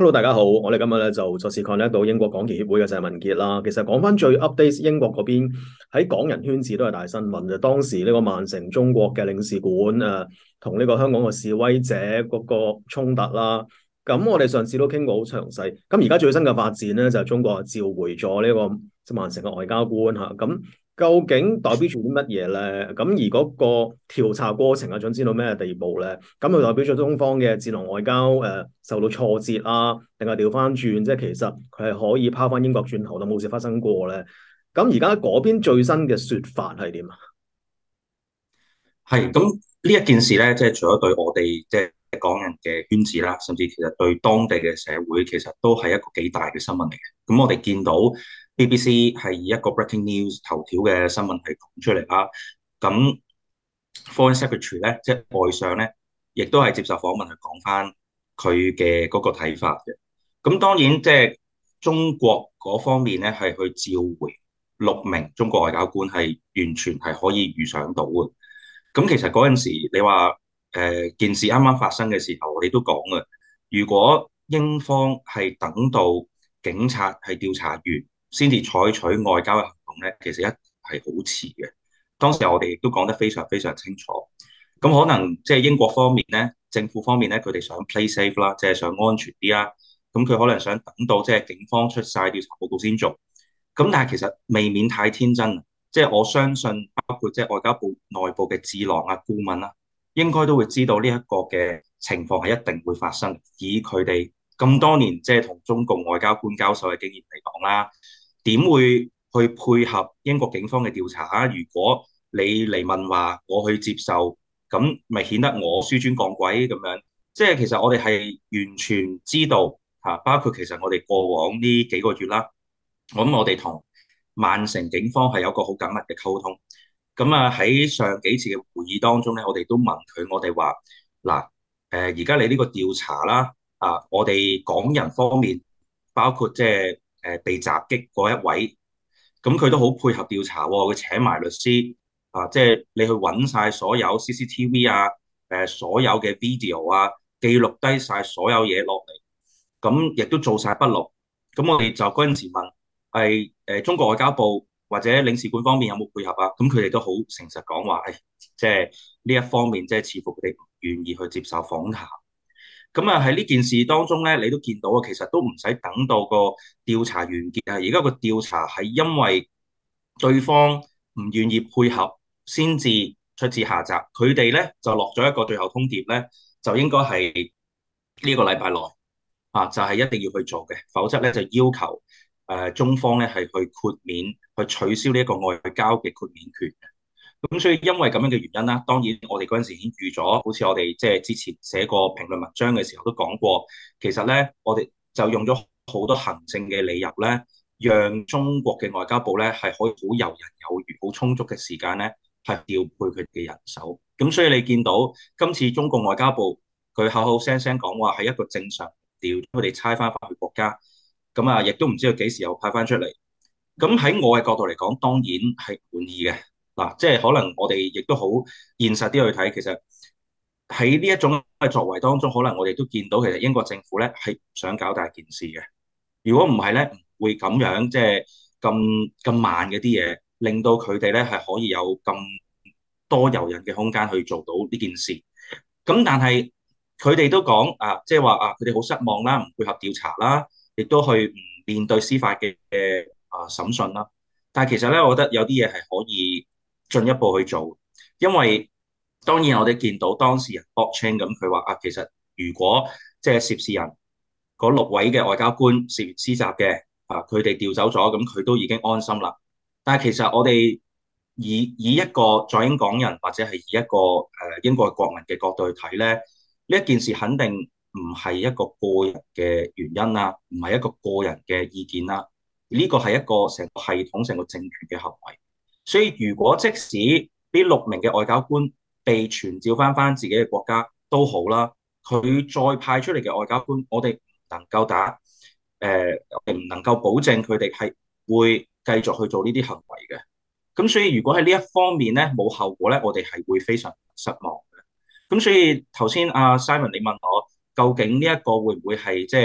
Hello，大家好，我哋今日咧就再次 connect 到英國港僑協會嘅謝文傑啦。其實講翻最 update，英國嗰邊喺港人圈子都係大新聞嘅。當時呢個曼城中國嘅領事館同呢個香港嘅示威者嗰個衝突啦。咁我哋上次都傾過好詳細。咁而家最新嘅發展咧就係中國召回咗呢個即係曼城嘅外交官嚇。咁究竟代表住啲乜嘢咧？咁而嗰個調查過程啊，想知道咩地步咧？咁佢代表咗中方嘅戰狼外交受到挫折啊，定係調翻轉？即係其實佢係可以拋翻英國轉頭，就冇事發生過咧。咁而家嗰邊最新嘅説法係點啊？ 係咁呢一件事咧，即係除咗對我哋即係港人嘅圈子啦，甚至其實對當地嘅社會，其實都係一個幾大嘅新聞嚟嘅。咁我哋見到 BBC 係以一個 breaking news 頭條嘅新聞係講出嚟啦。咁 Foreign Secretary 咧，即係外相咧，亦都係接受訪問去講翻佢嘅嗰個睇法嘅。咁當然即係中國嗰方面咧，係去召回6名中國外交官，係完全係可以預想到嘅。咁其實嗰陣時，你話件事啱啱發生嘅時候，我哋都講嘅，如果英方係等到警察係調查完先至採取外交嘅行動咧，其實一係好遲嘅。當時我哋亦都講得非常非常清楚。咁可能即係英國方面咧，政府方面咧，佢哋想 play safe 啦，即係想安全啲啦。咁佢可能想等到即係警方出晒調查報告先做。咁但係其實未免太天真。即係我相信，包括即係外交部內部嘅智囊啊、顧問啦，應該都會知道呢一個嘅情況係一定會發生。以佢哋咁多年即係同中共外交官交手嘅經驗嚟講啦，點會去配合英國警方嘅調查啊？如果你嚟問話，我去接受，咁咪顯得我紆尊降貴咁樣。即係其實我哋係完全知道嚇，包括其實我哋過往呢幾個月啦，我哋同曼城警方係有一個好緊密嘅溝通。咁啊喺上幾次嘅會議當中咧，我哋都問佢，我哋話嗱，而家你呢個調查啦，我哋港人方面，包括即係被襲擊嗰一位，咁佢都好配合調查喎，佢請埋律師即係你去揾晒所有 CCTV 啊，所有嘅 video 啊，記錄低晒所有嘢落嚟，咁亦都做晒筆錄。咁我哋就嗰陣時問係中國外交部或者領事館方面有冇配合啊？咁佢哋都好誠實講話，即係呢一方面即係似乎佢哋唔願意去接受訪談。咁啊喺呢件事當中咧，你都見到啊，其實都唔使等到個調查完結啊，而家個調查係因為對方唔願意配合，先至出此下策。佢哋咧就落咗一個最後通牒咧，就應該係呢個禮拜內就係一定要去做嘅，否則咧就要求中方咧係去豁免，去取消呢一個外交嘅豁免權。咁所以因為咁樣嘅原因啦，當然我哋嗰陣時已經預咗，好似我哋即係之前寫過評論文章嘅時候都講過，其實咧我哋就用咗好多行政嘅理由咧，讓中國嘅外交部咧係可以好游刃有餘、好充足嘅時間咧係調配佢嘅人手。咁所以你見到今次中共外交部佢口口聲聲講話係一個正常調，佢哋差翻返去國家，咁啊亦都唔知道幾時又派翻出嚟。咁喺我嘅角度嚟講，當然係滿意嘅。嗱，即係可能我哋亦都好現實啲去睇，其實喺呢一種嘅作為當中，可能我哋都見到其實英國政府咧係唔想搞大件事嘅。如果唔係咧，唔會咁樣即係咁慢嘅啲嘢，令到佢哋咧係可以有咁多遊人嘅空間去做到呢件事。咁但係佢哋都講即係話佢哋好失望啦，唔配合調查啦，亦都去唔面對司法嘅審訊啦。但係其實咧，我覺得有啲嘢係可以進一步去做，因為當然我哋見到當事人 blockchain 咁，佢話其實如果即係涉事人嗰6位嘅外交官涉嫌施襲嘅佢哋調走咗，咁佢都已經安心啦。但係其實我哋以一個在英港人或者係以一個英國國民嘅角度去睇咧，呢一件事肯定唔係一個個人嘅原因啦，唔係一個個人嘅意見啦，呢個係一個成個系統、成個政權嘅行為。所以如果即使呢6名嘅外交官被傳召翻自己嘅國家都好啦，佢再派出嚟嘅外交官，我哋唔能夠我哋唔能夠保證佢哋係會繼續去做呢啲行為嘅。咁所以如果喺呢一方面咧冇後果咧，我哋係會非常失望嘅。咁所以頭先阿 Simon 你問我究竟呢一個會唔會係即係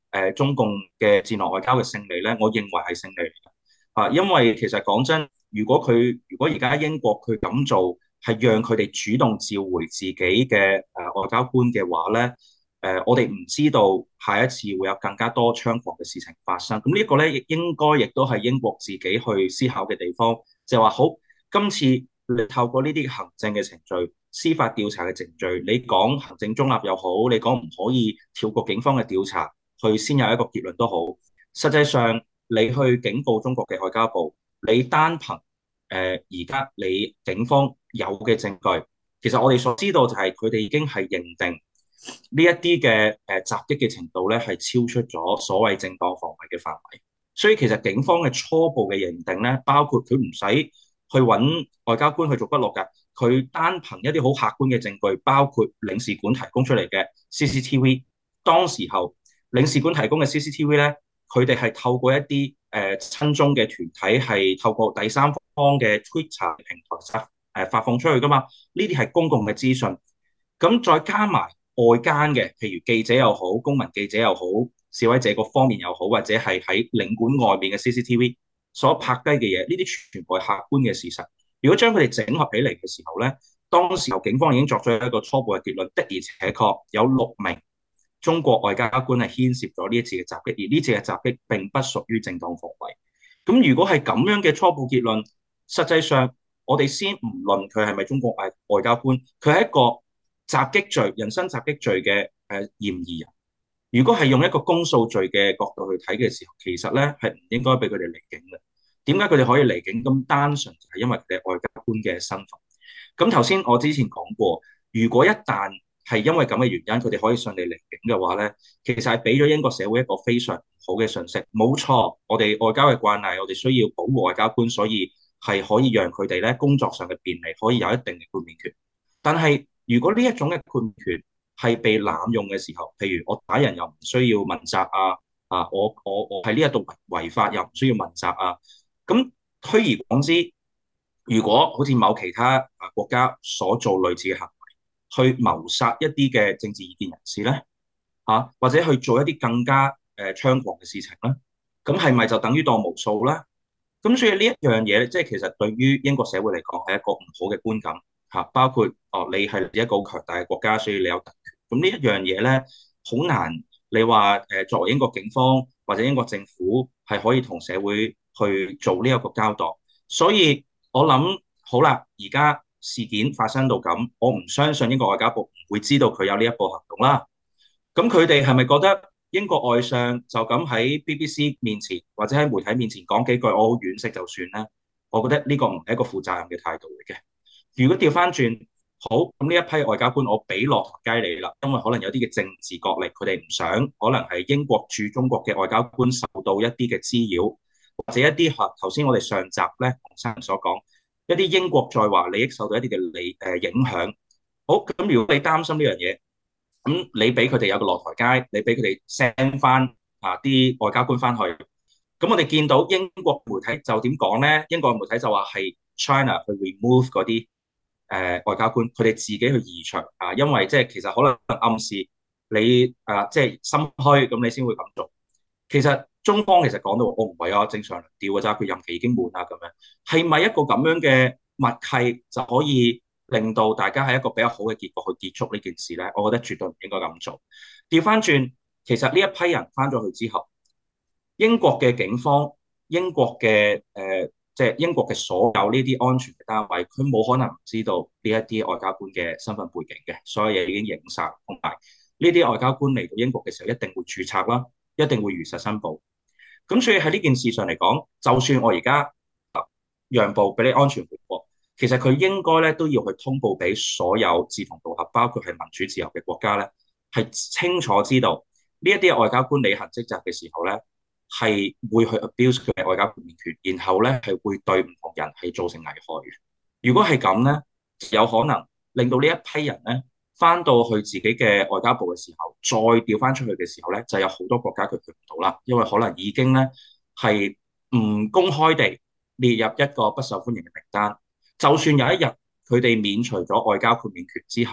中共嘅戰略外交嘅勝利咧，我認為係勝利嚟嘅。因為其實講真，如果而家英國佢咁做，係讓佢哋主動召回自己嘅外交官嘅話咧，我哋唔知道下一次會有更加多猖狂嘅事情發生。咁呢一個咧，應該亦都係英國自己去思考嘅地方，就係話好，今次你透過呢啲行政嘅程序、司法調查嘅程序，你講行政中立又好，你講唔可以跳過警方嘅調查去先有一個結論都好，實際上你去警告中國嘅外交部，你單憑而家你警方有嘅證據，其實我哋所知道就係佢哋已經係認定呢一啲嘅襲擊嘅程度咧係超出咗所謂正當防衞嘅範圍，所以其實警方嘅初步嘅認定咧，包括佢唔使去揾外交官去做筆錄㗎，佢單憑一啲好客觀嘅證據，包括領事館提供出嚟嘅 CCTV，當時候領事館提供嘅 CCTV 咧，佢哋係透過一啲親中嘅團體係透過第三方嘅 Twitter 平台發放出去噶嘛，呢啲係公共嘅資訊。咁再加埋外間嘅，譬如記者又好，公民記者又好，示威者嗰方面又好，或者係喺領館外面嘅 CCTV 所拍低嘅嘢，呢啲全部係客觀嘅事實。如果將佢哋整合起嚟嘅時候咧，當時候警方已經作出一個初步嘅結論，的而且確有6名中國外交官係牽涉咗呢一次嘅襲擊，而呢次嘅襲擊並不屬於正當防衞。咁如果係咁樣嘅初步結論，實際上我哋先唔論佢係咪中國外交官，佢係一個襲擊罪、人身襲擊罪嘅嫌疑人。如果係用一個公訴罪嘅角度去睇嘅時候，其實咧係唔應該俾佢哋離境嘅。點解佢哋可以離境？咁單純就係因為佢哋外交官嘅身份。咁頭先我之前講過，如果一旦係因為咁嘅原因，佢哋可以順利離境嘅話咧，其實係俾咗英國社會一個非常好嘅訊息。冇錯，我哋外交嘅慣例，我哋需要保護外交官，所以係可以讓佢哋咧工作上嘅便利可以有一定嘅豁免權。但係如果呢一種嘅豁免權係被濫用嘅時候，譬如我打人又唔需要問責我喺呢一度違法又唔需要問責啊，咁推而廣之，如果好似某其他國家所做類似嘅行為，去謀殺一啲嘅政治意見人士咧，或者去做一啲更加猖狂嘅事情咧，咁係咪就等於當無數咧？咁所以呢一樣嘢，即係其實對於英國社會嚟講係一個唔好嘅觀感包括你係一個好強大嘅國家，所以你有特權。咁呢一樣嘢咧，好難你話作為英國警方或者英國政府係可以同社會去做呢一個交代。所以我諗好啦，而家事件發生到咁，我唔相信英國外交部唔會知道佢有呢一步行動啦。咁佢哋係咪覺得英國外相就咁喺 BBC 面前或者喺媒體面前講幾句我好惋惜就算咧？我覺得呢個唔係一個負責任嘅態度嚟嘅。如果調翻轉，好，咁呢一批外交官我俾落台階你啦，因為可能有啲嘅政治角力，佢哋唔想可能係英國駐中國嘅外交官受到一啲嘅滋擾，或者一啲頭先我哋上集咧黃生所講一啲英國在華利益受到一啲嘅影響。好，咁如果你擔心呢樣嘢，咁你俾佢哋有個落台階，你俾佢哋 send 翻啲外交官翻去，咁我哋見到英國媒體就點講咧？英國媒體就話係 China 去 remove 嗰啲外交官，佢哋自己去移除因為即係其實可能暗示你即係心虛，咁你先會咁做。其實中方其實講到我唔係正常調嘅咋，佢任期已經滿啦咁樣，係咪一個咁樣嘅默契就可以令到大家喺一個比較好嘅結果去結束呢件事咧？我覺得絕對唔應該咁做。調翻轉，其實呢一批人翻咗去之後，英國嘅警方、英國嘅即係英國嘅所有呢啲安全嘅單位，佢冇可能唔知道呢一啲外交官嘅身份背景嘅，所有嘢已經影晒，同埋呢啲外交官嚟到英國嘅時候一定會註冊啦，一定會如實申報。咁所以喺呢件事上嚟講，就算我而家讓步俾你安全回國，其實佢應該咧都要去通報俾所有志同道合，包括係民主自由嘅國家咧，係清楚知道呢一啲外交官履行職責嘅時候咧，係會去 abuse 佢嘅外交豁免權，然後咧係會對唔同人係造成危害嘅。如果係咁咧，有可能令到呢一批人咧翻到去自己嘅外交部嘅時候，再調翻出去嘅時候咧，就有好多國家佢去唔到啦，因為可能已經咧係唔公開地列入一個不受歡迎嘅名單。就算有一日佢哋免除咗外交豁免權之後，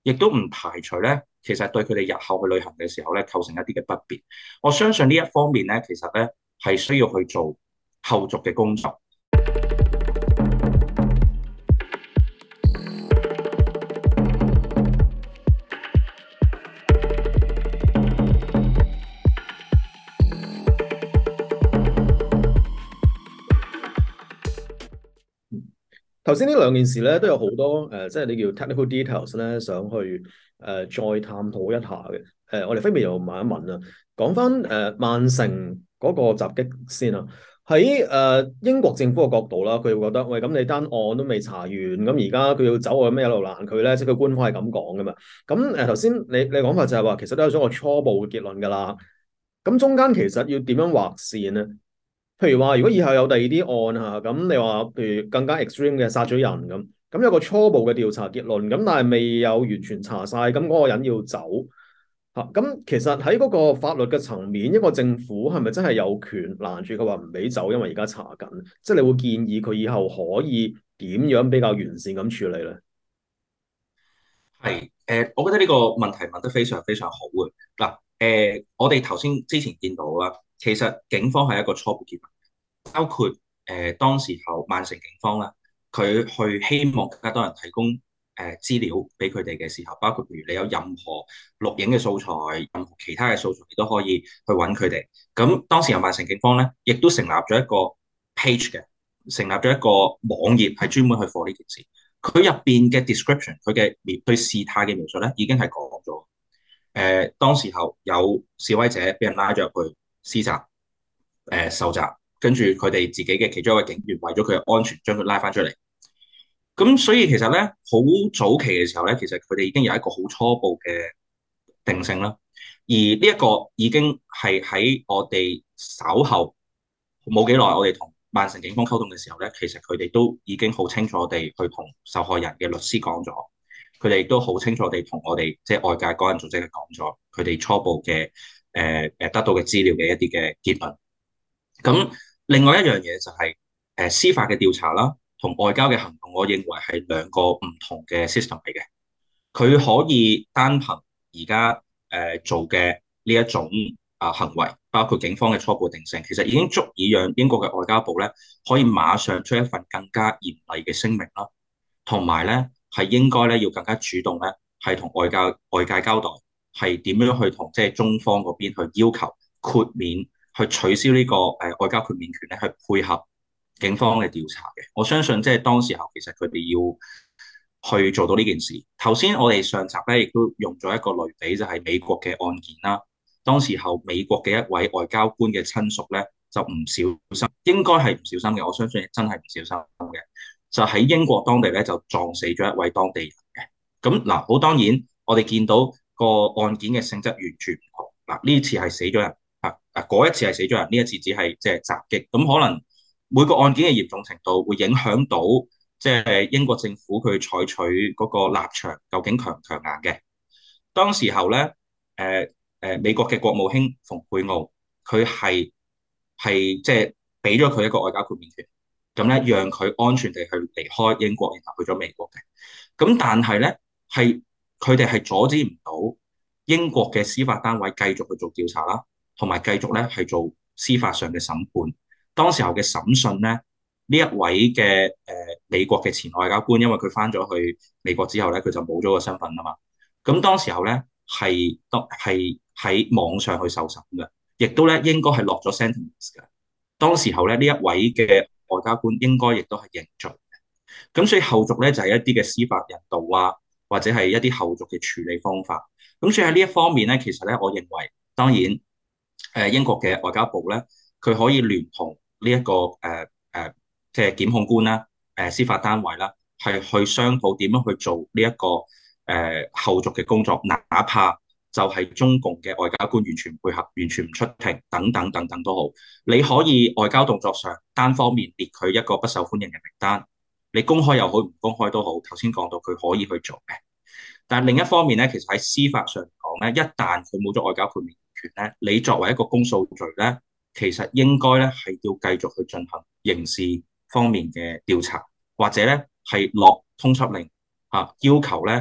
亦都唔排除咧，其實對佢哋日後去旅行嘅時候咧構成一啲嘅不便。我相信呢一方面咧，其實咧係需要去做後續嘅工作。 頭先呢兩件事咧都有好多即係你叫 technical details 咧，想去再探討一下嘅。我哋分別又問一問啊，講翻曼城嗰個襲擊先啊。喺英國政府嘅角度啦，佢會覺得喂，咁你單案都未查完，咁而家佢要走，我有咩一路攔佢咧？即係佢官方係咁講噶嘛。咁頭先你講法就係話，其實都有咗個初步嘅結論㗎啦。咁中間其實要點樣劃線咧？譬如話，如果以後有第二啲案嚇，咁你話譬如更加 extreme 嘅殺咗人咁有個初步嘅調查結論，咁但係未有完全查晒，咁嗰個人要走嚇，咁其實喺嗰個法律嘅層面，一個政府係咪真係有權攔住佢話唔俾走，因為而家查緊？即係你會建議佢以後可以點樣比較完善咁處理咧？ 係我覺得呢個問題問得非常非常好嘅。嗱，我哋頭先之前見到啦，其實警方係一個初步結論，包括當時候曼城警方啦，佢去希望更加多人提供資料俾佢哋嘅時候，包括譬如你有任何錄影嘅素材，任何其他嘅素材，你都可以去揾佢哋。咁當時候曼城警方咧，亦都成立咗一個 page 嘅，成立咗一個網頁係專門去 for 呢件事。佢入邊嘅 description，佢嘅對事態嘅描述咧，已經係講咗。當時候有示威者俾人拉咗入去施襲，受襲，跟住佢哋自己嘅其中一位警員為咗佢嘅安全，將佢拉翻出嚟。咁所以其實咧，好早期嘅時候咧，其實佢哋已經有一個好初步嘅定性啦。而呢一個已經係喺我哋稍後冇幾耐，我哋同曼城警方溝通嘅時候咧，其實佢哋都已經好清楚地去同受害人嘅律師講咗，佢哋亦都好清楚地同我哋即係外界個人組織係講咗，佢哋初步嘅得到嘅資料嘅一啲嘅結論。咁另外一樣嘢就係司法嘅調查啦，同外交嘅行動，我認為係兩個唔同嘅 system 嚟嘅。佢可以單憑而家做嘅呢一種行為，包括警方嘅初步定性，其實已經足以讓英國嘅外交部咧可以馬上出一份更加嚴厲嘅聲明啦，同埋咧係應該咧要更加主動咧係同外界交代係點樣去同即係中方嗰邊去要求豁免。去取消呢個外交豁免權咧，去配合警方嘅調查嘅。我相信即係當時候其實佢哋要去做到呢件事。頭先我哋上集咧亦都用咗一個類比，就係美國嘅案件啦。當時候美國嘅一位外交官嘅親屬咧就唔小心，應該係唔小心嘅，我相信真係唔小心嘅，就喺英國當地咧就撞死咗一位當地人嘅。咁嗱，好當然我哋見到個案件嘅性質完全唔同。嗱，呢次係死咗人。嗰一次係死咗人，呢一次只係即係襲擊，咁可能每個案件嘅嚴重程度會影響到即係英國政府佢採取嗰個立場究竟強唔強硬嘅。當時候咧，美國嘅國務卿蓬佩奧佢係即係俾咗佢一個外交豁免權，咁咧讓佢安全地去離開英國，然後去咗美國嘅。咁但係咧係佢哋係阻止唔到英國嘅司法單位繼續去做調查啦。同埋繼續咧係做司法上嘅審判。當時候嘅審訊咧，呢一位嘅美國嘅前外交官，因為佢翻咗去美國之後咧，佢就冇咗個身份啊嘛。咁當時候咧係喺網上去受審嘅，亦都咧應該係落咗 sentence 嘅。當時候咧呢一位嘅外交官應該亦都係認罪嘅。咁所以後續咧就係一啲嘅司法引導啊，或者係一啲後續嘅處理方法。咁所以喺呢一方面咧，其實咧我認為當然。英國嘅外交部咧，佢可以聯同呢一個即係檢控官啦、司法單位啦，係去商討點樣去做呢一個後續嘅工作，哪怕就係中共嘅外交官完全配合、完全唔出庭等等等等都好，你可以外交動作上單方面列佢一個不受歡迎嘅名單，你公開又好，唔公開都好。頭先講到佢可以去做嘅，但係另一方面咧，其實喺司法上嚟講咧，一旦佢冇咗外交豁免權咧，你作為一個公訴罪咧，其實應該咧係要繼續去進行刑事方面嘅調查，或者咧係落通緝令要求咧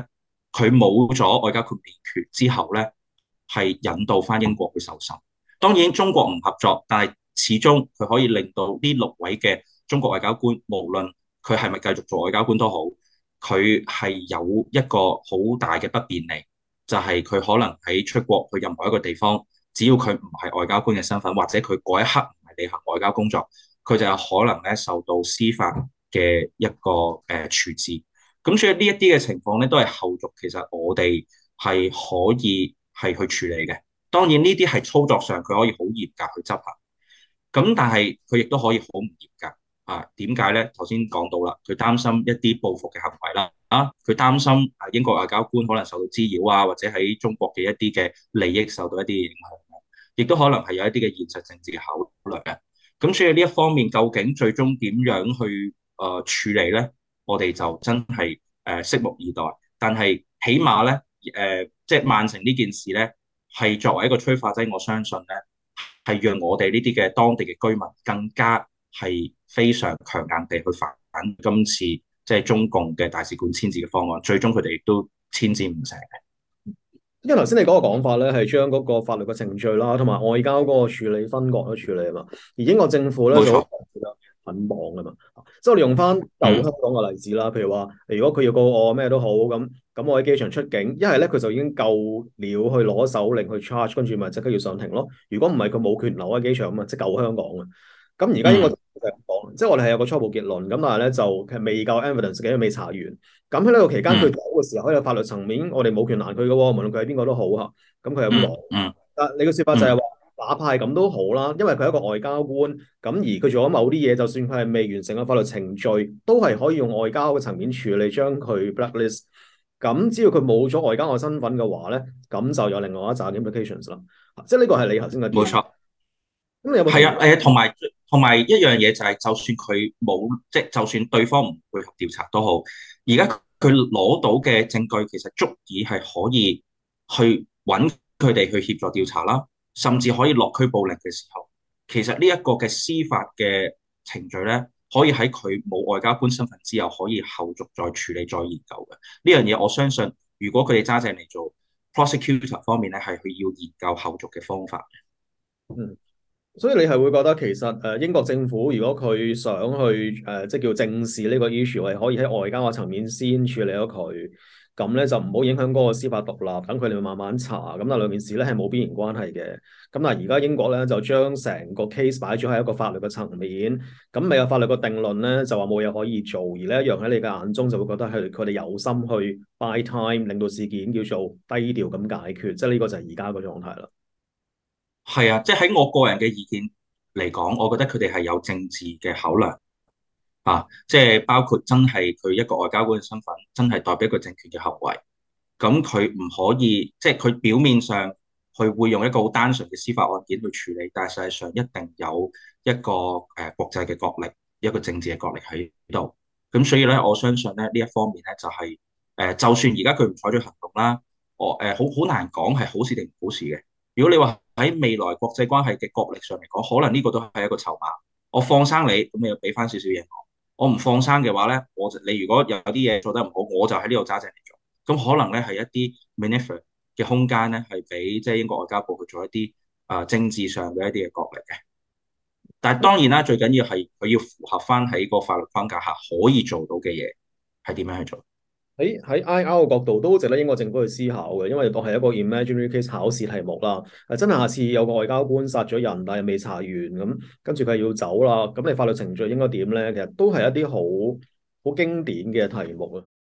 佢冇咗外交豁免權之後咧，係引導翻英國去受審。當然中國唔合作，但係始終佢可以令到呢6位嘅中國外交官，無論佢係咪繼續做外交官都好，佢係有一個好大嘅不便利，就係佢可能喺出國去任何一個地方，只要佢唔係外交官嘅身份，或者佢嗰一刻唔係履行外交工作，佢就有可能咧受到司法嘅一個處置。咁所以呢一啲嘅情況咧，都係後續其實我哋係可以係去處理嘅。當然呢啲係操作上佢可以好嚴格去執行，咁但係佢亦都可以好唔嚴格啊？點解咧？頭先講到啦，佢擔心一啲報復嘅行為啦，佢擔心英國外交官可能受到滋擾啊，或者喺中國嘅一啲嘅利益受到一啲影響，亦都可能係有一啲嘅現實政治嘅考慮嘅。咁所以呢一方面，究竟最終點樣去處理咧？我哋就真係拭目以待。但係起碼咧即係曼城呢件事咧，係作為一個催化劑，我相信咧係讓我哋呢啲嘅當地嘅居民更加係非常強硬地去反今次即係中共嘅大使館遷置嘅方案，最終佢哋亦都遷置唔成嘅。 因為頭先你嗰個講法咧，係將嗰個法律嘅程序啦，同埋外交嗰個處理分割咗處理啊嘛。而英國政府咧就好冇錯， 捆綁啊嘛。即係我哋用翻舊香港嘅例子啦，譬如話，如果佢要告我咩都好咁我喺機場出境，一係咧佢就已經夠料去攞手令去 charge，跟住咪即刻要上庭咯。如果唔係，佢冇權留喺機場啊嘛，即係舊香港啊。咁而家英國嗯就係咁講，即係我哋係有個初步結論，咁但係咧就其實未夠 evidence 嘅，因為未查完。咁喺呢個期間，佢嗯走嘅時候，喺個法律層面，我哋冇權攔佢嘅喎，無論佢係邊個都好嚇。咁佢係咁講。 嗯但你嘅説法就係嗯話，哪怕係咁都好啦，因為佢係一個外交官，咁而佢做咗某啲嘢，就算佢係未完成嘅法律程序，都係可以用外交嘅層面處理，將佢 blacklist。咁只要佢冇咗外交嘅身份嘅話咧，咁就有另外一紮 implications 啦。即係呢個係你頭先嘅見。 冇錯。 咁你有冇同意？ 係啊，同埋一樣嘢就係，就算佢冇，即係就算對方唔配合調查都好，而家佢攞到嘅證據其實足以係可以去揾佢哋去協助調查啦，甚至可以落拘捕令嘅時候，其實呢一個嘅司法嘅程序咧，可以喺佢冇外交官身份之後，可以後續再處理、再研究嘅呢樣嘢。我相信，如果佢哋揸正嚟做 prosecutor 方面咧，係佢要研究後續嘅方法。 嗯。所以你係會覺得其實英國政府如果佢想去即係叫正視呢個 issue，係可以喺外交嘅層面先處理咗佢，咁咧就唔好影響嗰個司法獨立，等佢哋慢慢查。咁但兩件事咧係冇必然關係嘅。咁但係而家英國咧就將成個 case 擺咗喺一個法律嘅層面，咁未有法律嘅定論咧就話冇嘢可以做，而呢一樣喺你嘅眼中就會覺得係佢哋有心去 buy time，令到事件叫做低調咁解決，即係呢個就係而家個狀態啦。 係啊，即係喺我個人嘅意見嚟講，我覺得佢哋係有政治嘅考量啊，即係包括真係佢一個外交官嘅身份，真係代表一個政權嘅行為。咁佢唔可以，即係佢表面上佢會用一個好單純嘅司法案件去處理，但係實際上一定有一個國際嘅角力，一個政治嘅角力喺度。咁所以咧，我相信咧呢一方面咧就係、就算而家佢唔採取行動啦，我好難講係好事定唔好事嘅。如果你話喺未來國際關係嘅角力上嚟講，可能呢個都係一個籌碼。我放生你，咁你又俾翻少少嘢我。我唔放生嘅話咧，你如果有啲嘢做得唔好，我就喺呢度揸正嚟做。咁可能咧係一啲 maneuver 嘅空間咧，係俾即係英國外交部去做一啲政治上嘅一啲嘅角力嘅。但係當然啦，最緊要係佢要符合翻喺個法律框架下可以做到嘅嘢係點樣去做。 喺 IR 嘅角度都值得英國政府去思考嘅，因為當係一個 imaginary case 考試題目啦。真係下次有個外交官殺咗人，但係未查完咁，跟住佢要走啦，咁你法律程序應該點咧？其實都係一啲好經典嘅題目啊。